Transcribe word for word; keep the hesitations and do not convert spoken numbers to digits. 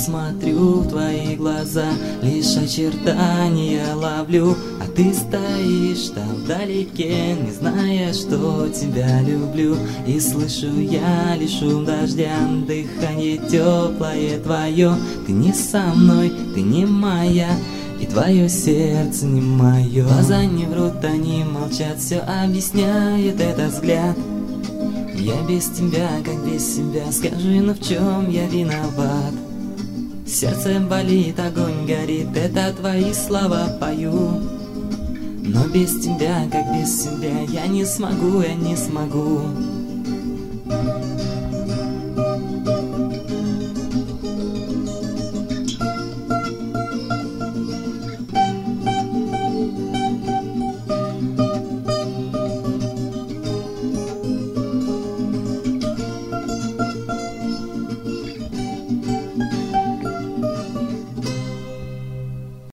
смотрю в твои глаза, лишь очертания ловлю, а ты стоишь там вдалеке, не зная, что тебя люблю. И слышу я лишь шум дождя, дыхание теплое твое. Ты не со мной, ты не моя, и твое сердце не мое. Глаза не врут, они молчат, все объясняет этот взгляд. Я без тебя, как без себя, скажи, ну в чем я виноват? Сердце болит, огонь горит, это твои слова пою. Но без тебя, как без себя, я не смогу, я не смогу.